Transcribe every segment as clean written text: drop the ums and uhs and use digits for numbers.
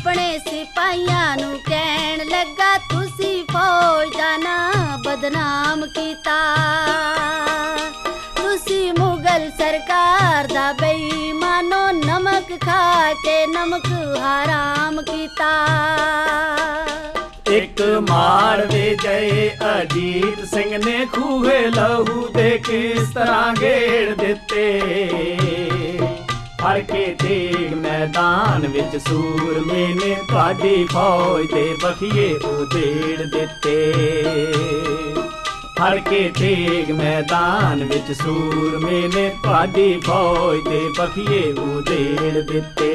अपने सिपाहियां नू कहन लगा तुसी फौज दा ना बदनाम कीता, तुसी मुगल सरकार दा बेईमानो नमक खा के नमक हराम कीता। एक माड़वे गए अजीत सिंह ने खूहे लहू दे किस तरह घेड़ दिते, फड़ के तेग मैदान विच सूरमे ने तुहाडी फौज दे बखिए उधेड़ दिते, फड़ के तेग मैदान विच सूरमे ने तुहाडी फौज दे बखिए उधेड़ दिते।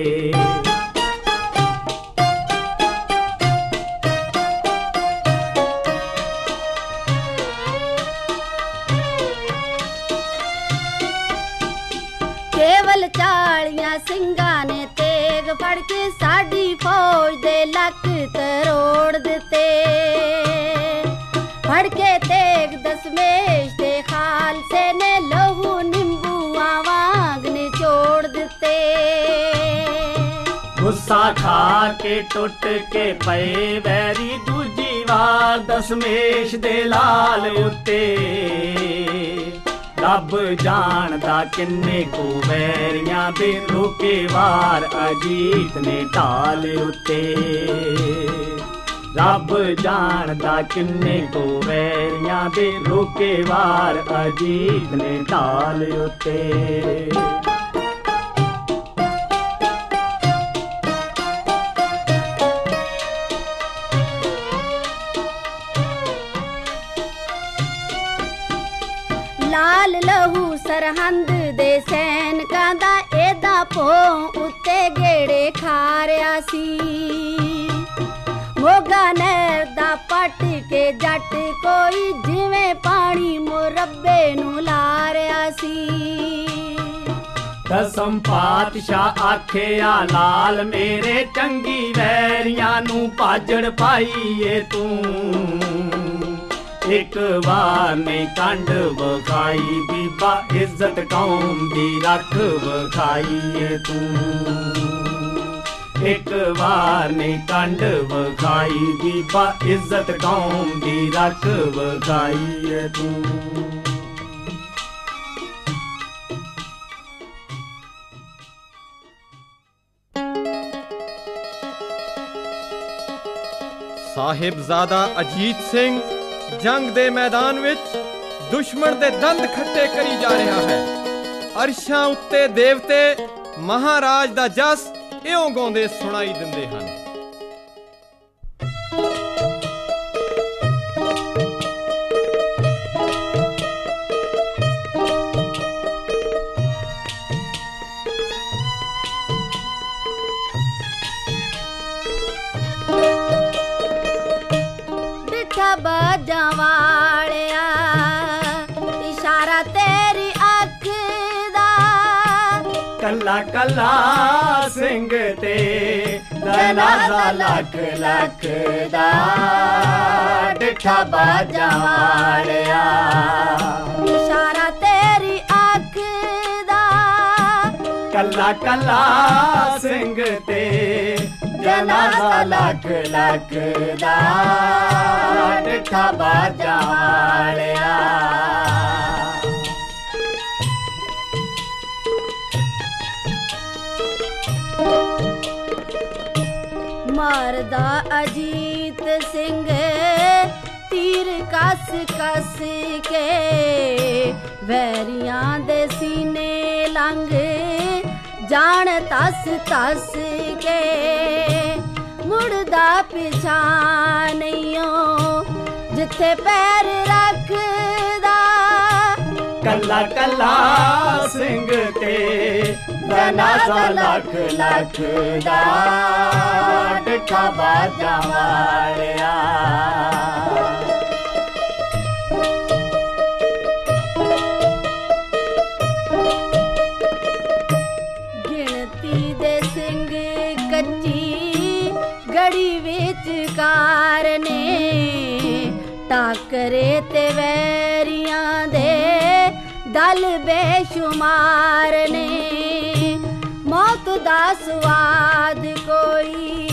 केवल 40 ਸਿੰਘਾਂ ਨੇ तेग फड़ के साडी फौज दे लक तरोड़ दिते, फड़ के तेग दशमेश दे खालसे ने लहू नींबूआं वांग निचोड़ दिते। गुस्सा खा के टुट के पए वैरी दूजी वार दशमेश दे लाल उत्ते, रब जानदा किन्ने को वैरियां दे रोके वार अजीत ने ढाल उत्ते, रब जानदा किन्ने को वैरियां दे रोके वार अजीत ने ढाल उत्ते। लाल लहू सरहंद दे सैनकां दा एदा भों उत्ते गेड़े खा रिया सी, मोगा नहर दा पट के जट कोई जिवें पानी मुरब्बे नू ला रिया सी। दसम पातशाह आखेया लाल मेरे चंगी वैरियां नू भाजड़ पाईए तू, एक बार ने कंड वखाई बीबा इज्जत कौम दी रख वखाईए तू, एक बार ने कंड वखाई बीबा इज्जत कौम दी रख वखाईए तू। साहिबजादा अजीत सिंह जंग दे मैदान विच दुश्मन दे दंद खट्टे करी जा रहा है। अरशां उत्ते देवते महाराज दा जस इउं गाउंदे सुनाई दिंदे हन। बाजा वालिया इशारा तेरी अख दा, कल्ला कल्ला सिंह ते जनाजा लख लख दा, डिठा बाजा वालिया इशारा तेरी अख दा, कल्ला कल्ला सिंह ते जनाजा लख लख दा, डिठा बाजा वालिया। मारदा अजीत सिंह तीर कस कस के, वैरियां दे सीने लंघ जान तस तस के, मुड़दा पिछा नहियो जिथे पैर रखदा, कल्ला कल्ला सिंह ते जनाजा लख लख दा, डिठा बाजा वालिया। गिनती दे सिंह कच्ची गड़ी विचकार ने, टाकरे ते वैरियां दे दल बेशुमार ने, मौत दा स्वाद कोई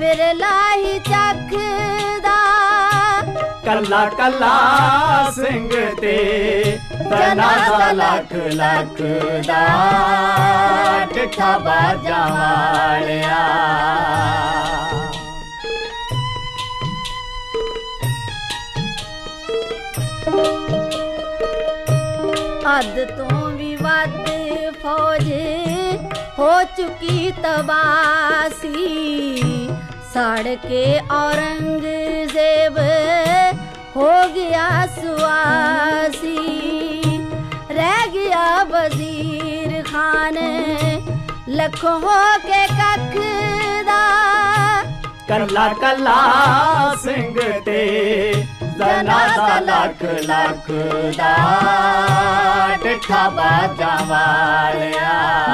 ਬਿਰਲਾ ਹੀ ਚੱਖਦਾ ਕੱਲਾ ਕੱਲਾ ਸਿੰਘ ਤੇ ਜਨਾਜ਼ਾ ਲੱਖ ਲੱਖ ਦਾ ਡਿੱਠਾ ਬਾਜਾਂ ਵਾਲਿਆ ਅੱਧ ਤੋਂ ਵੀ ਵੱਧ ਫੌਜ ਹੋ ਚੁੱਕੀ ਤਬਾਸੀ ਸੜ ਕੇ ਔਰੰਗਜ਼ੇਬ ਹੋ ਗਿਆ ਸੁਆਸੀ ਰਹਿ ਗਿਆ ਵਜ਼ੀਰ ਖਾਨ ਲੱਖੋਂ ਹੋ ਕੇ ਕੱਖ ਦਾ ਕੱਲਾ ਕੱਲਾ ਸਿੰਘ ਤੇ ਜਨਾਜ਼ਾ ਲੱਖ ਲੱਖ ਦਾ ਡਿੱਠਾ ਬਾਜਾਂ ਵਾਲਿਆ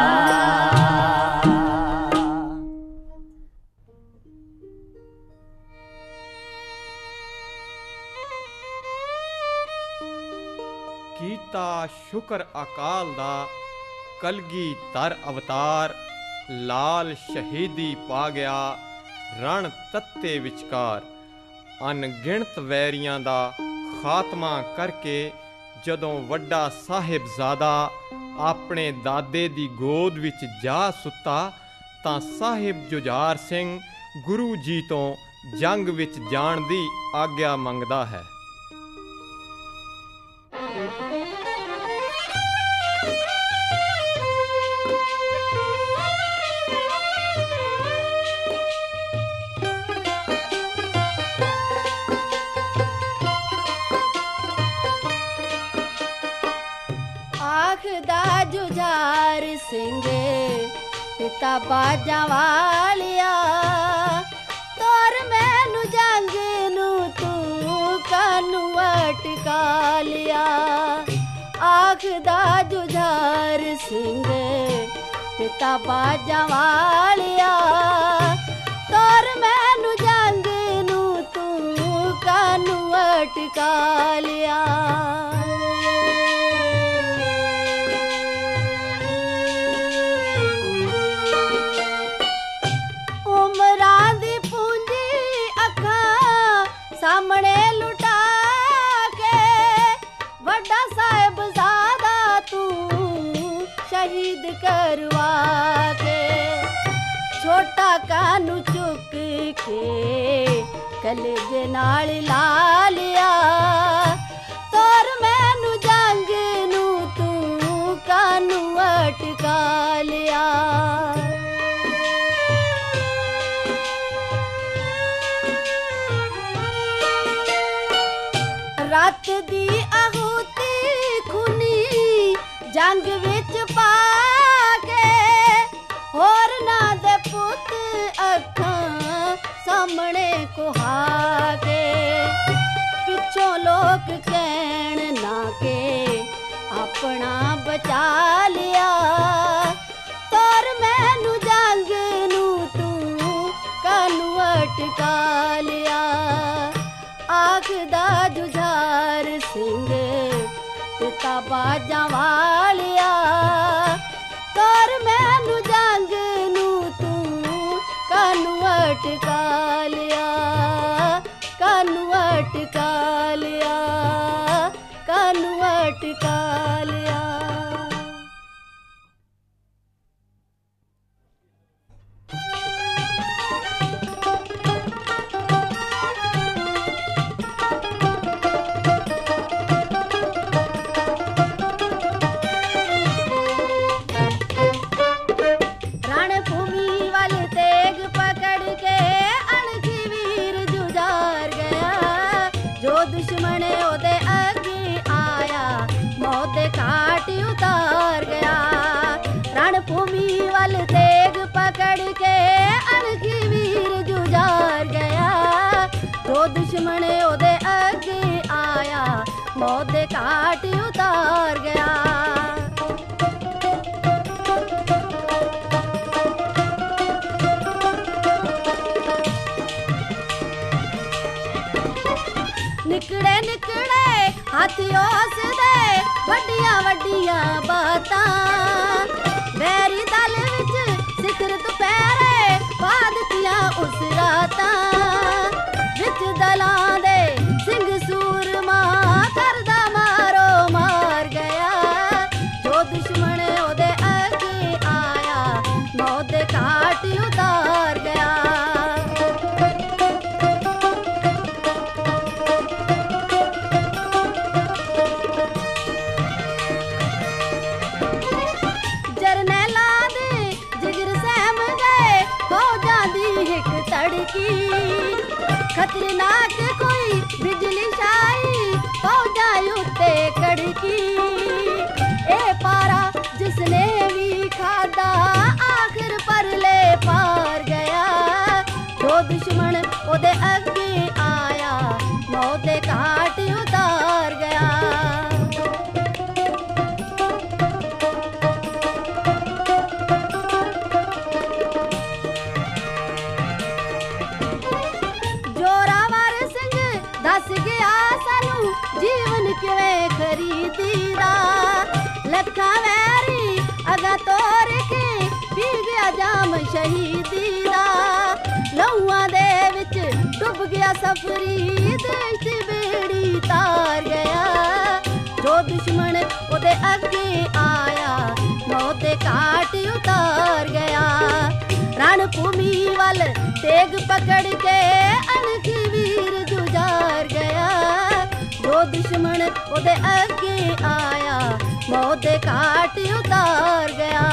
ਕੀਤਾ ਸ਼ੁਕਰ ਅਕਾਲ ਦਾ ਕਲਗੀਧਰ ਅਵਤਾਰ ਲਾਲ ਸ਼ਹੀਦੀ ਪਾ ਗਿਆ ਰਣ ਤੱਤੇ ਵਿਚਕਾਰ ਅਣਗਿਣਤ ਵੈਰੀਆਂ ਦਾ ਖਾਤਮਾ ਕਰਕੇ ਜਦੋਂ ਵੱਡਾ ਸਾਹਿਬਜ਼ਾਦਾ ਆਪਣੇ ਦਾਦੇ ਦੀ ਗੋਦ ਵਿੱਚ ਜਾ ਸੁੱਤਾ ਤਾਂ ਸਾਹਿਬ ਜੁਝਾਰ ਸਿੰਘ ਗੁਰੂ ਜੀ ਤੋਂ ਜੰਗ ਵਿੱਚ ਜਾਣ ਦੀ ਆਗਿਆ ਮੰਗਦਾ ਹੈ। ਆਖਦਾ ਜੁਝਾਰ ਸਿੰਘ ਪਿਤਾ ਬਾਜਾਂ ਵਾਲਿਆ ਤੋਰ ਮੈਨੂੰ ਜੰਗ ਨੂੰ ਤੂੰ ਕਾਨੂੰ ਅਟਕਾ ਲਿਆ ਆਖਦਾ ਜੁਝਾਰ ਸਿੰਘ ਪਿਤਾ ਬਾਜਾਂ ਵਾਲਿਆ ਤੋਰ ਮੈਨੂੰ ਜੰਗ ਨੂੰ ਤੂੰ ਕਾਨੂੰ ਅਟਕਾ ਲਿਆ ਸਾਹਮਣੇ ਲੁਟਾ ਕੇ ਵੱਡਾ ਸਾਹਿਬਜ਼ਾਦਾ ਤੂੰ ਸ਼ਹੀਦ ਕਰਵਾ ਕੇ ਛੋਟਾ ਕਾਨੂੰ ਚੁੱਕ ਕੇ ਕਲੇਜੇ ਨਾਲ ਲਾ ਲਿਆ ਤੋਰ ਮੈਨੂੰ ਜੰਗ ਨੂੰ ਤੂੰ ਕਾਨੂੰ ਅਟਕਾ ਲਿਆ ਰਾਤ ਦੀ ਆਹੂਤੀ ਖੂਨੀ ਜੰਗ ਵਿੱਚ ਪਾ ਕੇ ਹੋਰ ਨਾ ਦੇ ਪੁੱਤ ਅੱਖਾਂ ਸਾਹਮਣੇ ਕੁਹਾ ਕੇ ਪਿੱਛੋਂ ਲੋਕ ਕਹਿਣ ਨਾ ਕੇ ਆਪਣਾ ਬਚਾ ਲਿਆ ਤੋਰ ਮੈਨੂੰ ਜੰਗ ਨੂੰ ਤੂੰ ਕਾਨੂੰ ਅਟਕਾ ਲਿਆ ਆਖਦਾ ਜੁਝਾਰ ਸਿੰਘ ਪਿਤਾ ਬਾਜਾਂ ਵਾਲਿਆ ਤੋਰ ਮੈਨੂੰ ਜੰਗ ਨੂੰ ਤੂੰ ਕਾਨੂੰ ਅਟਕਾ ਲਿਆ ਕਾਨੂੰ ਅਟਕਾ ਲਿਆ ਕਾਨੂੰ ਅਟਕਾ ਲਿਆ दुश्मन ओदे अगे आया मौत घाट उतार गया रण भूमि वाल तेग पकड़ के अणखी वीर जुझार गया जो दुश्मन ओदे अगे आया मौत घाट उतार गया निकड़े निकड़े हाथी उस दे वड्डियां वड्डियां बातां वैरी दल विच सिखर दुपहरे पा दित्तियां उस रात हिक तड़की खतरनाक कोई बिजली छाई फौजा उत्ते कड़की ए पारा जिसने भी खादा आखिर परले पार गया जो दुश्मन ओदे अगे आया मौत दे घाट उतार गया। दस गया सानू जीवन किवें खरीदीदा लखा वैरी अगा तोर के पी गया जाम शहीदी दा लहुआं दे विच डुब गया सफरी देश दी बेड़ी तार गया जो दुश्मन ओदे अगे आया मौत दे घाट उतार गया। रणभूमि वल तेग पकड़ के अणखी वीर जुझार गया जो दुश्मन ओदे अगे आया मौत दे घाट उतार गया।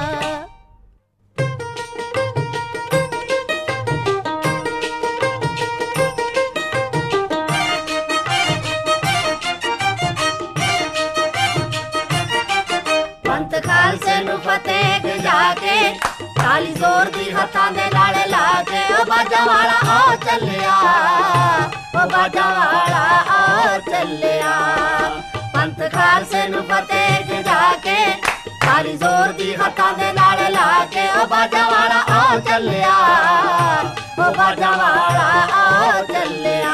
पंत खालसे नू फतेह जाके ताली जोर दी हथां दे नाल ला के ओ बाजा वाला आ चलिया ओ बाजा वाला आ चलिया। पंत खालसे नू फतेह जाके ताली जोर दी हथां दे नाल ला के ओ बाजा वाला आ चलिया ओ बाजा वाला आ चलिया।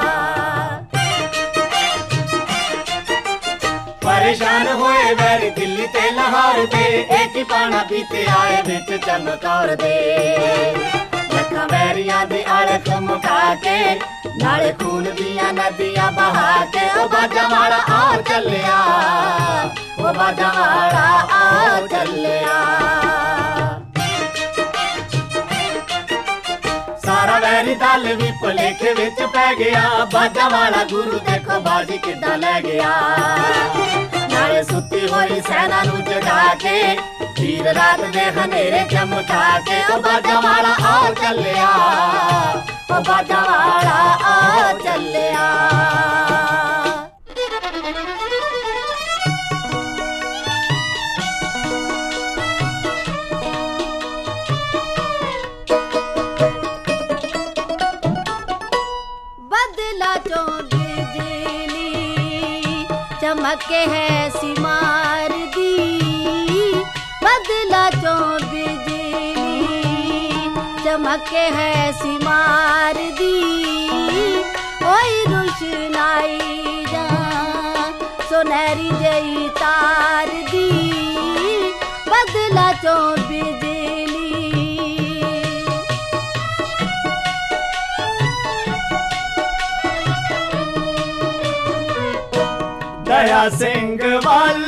परेशान होए वैरी दिल्ली ते लाहौर दे एक ही पाना पीते आए बिच चमकौर दे लखा वैरियां दे आले मुका के नाले खून दियां नदियां बहा के ओ बाजा वाला आ चलिया ओ बाजा वाला आ चलिया। सारा वैरी दल भी भुलेखे विच पै गया बाजा वाला गुरु देखो बाजी किदां लै गया नाले सुती होई सेना नू जगा के तीर रात दे हनेरे चमका के ओ बाजा वाला आ चलिया ओ बाजा वाला आ चलिया। बदला चो बिजली चमके है सिमार दी बदला चो बिजली चमके है सिमार दी ओई रोशनाई जा सुनहरी जई तार दी बदला चो बिजली। दया सिंह वाल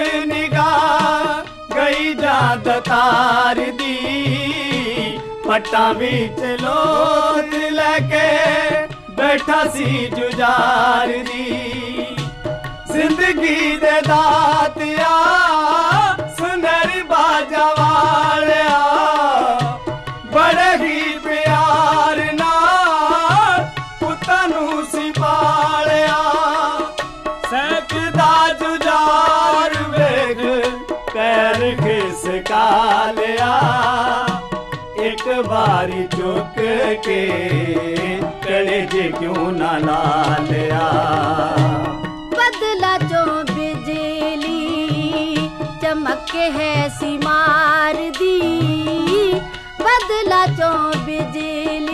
निगाह गई जात तार दी पट्टा बीच लोथ लैके बैठा सी जुजार दी जिंदगी दे दातिया सुनहरी बाजा वालिया बड़े ही प्यार नाल पुत्तां नू सी पालिया सैकदा जुजार वेख पैर खिसका लिया एक बारी चुक के कलेजे क्यों ना ला लिया। बदला चो बिजली चमके है सिमार दी बदला चो बिजली।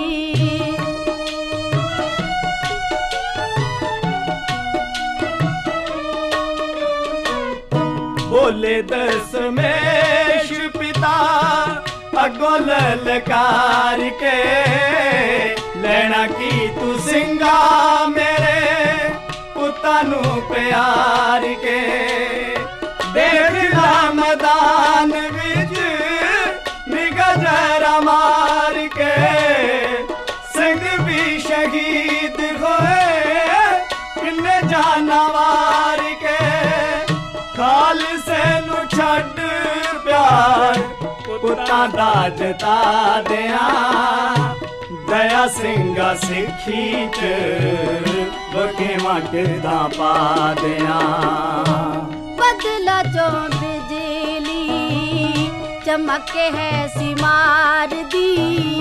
बोले दशमेश पिता अगो ललकार के लेना की तू सिंगा मेरे पुत्तां नू प्यार के देख ला मैदान विच निगाह जरा मार के सिंह भी शहीद होए किन्ने जाना वार के खालसे नू छड्ड प्यार पुत्तां दा जता दियां दया सिंगा सिखी च बकेवा किदा पा दियां बदला चो बिजली चमके है सिमार दी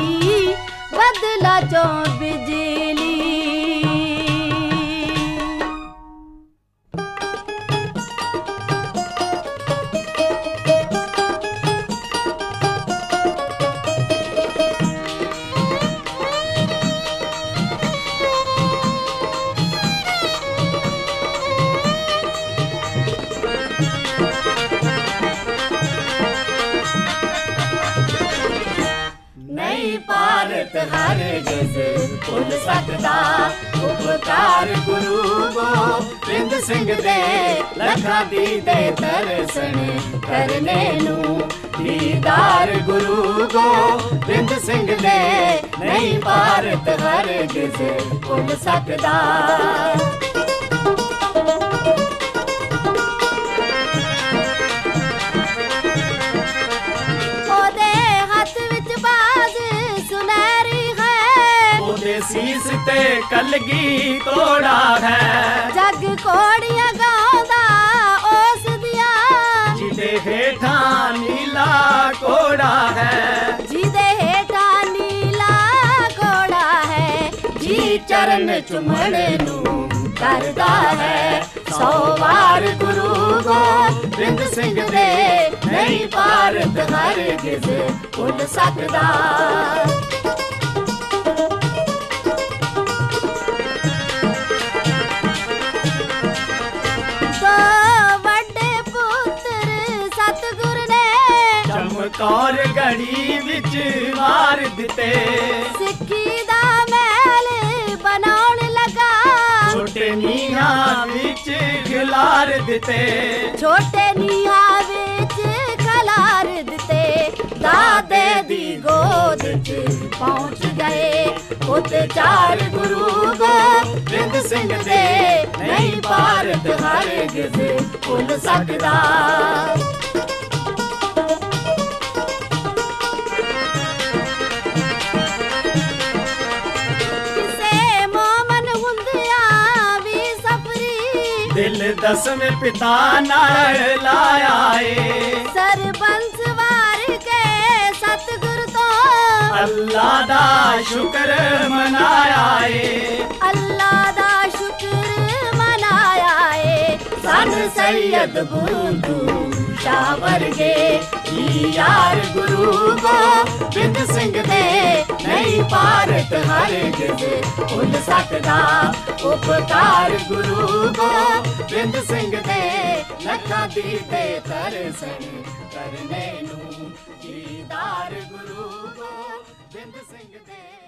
बदला चो बिजली हर गज भुल सकदा उपकार गुरु गोबिंद सिंह दे लखां दी दे दर्शन करने नूं दीदार गुरु गोबिंद सिंह दे नहीं भारत हर गज भुल सकदा सीस ते कलगी तोड़ा है जग कोड़ियां गांदा ओस दिया जिदे हेठा नीला कोड़ा है जिदे हेठा नीला कोड़ा है जी चरण चुमण नूं करदा है 100 वार गुरु गोबिंद सिंह दे नहीं भारत हर गिज भुल सकदा कौर घड़ी विच मार दिते सिक्खी दा महल बनाउण लगा छोटे नीहा विच खिलार दिते छोटे नीहा विच खिलार दिते दादे दी गोद च पहुंच गए पुत 4 गुरु गोबिंद सिंह दे नहीं भारत हर गिज भुल सकदा दिल 10वें पिता नाल लाया है सरबंस वार के सतगुर तो अल्लाह दा शुक्र मनाया है अल्लाह दा शुक्र मनाया है सन सैयद बुलंदू शाह वर्गे यार गुरु गोबिंद सिंह दे नहीं भारत हर गिज भुल सकदा उपकार गुरु गोबिंद सिंह दे लखां दी दे दर्शन करने नूं दीदार गुरु गोबिंद सिंह दे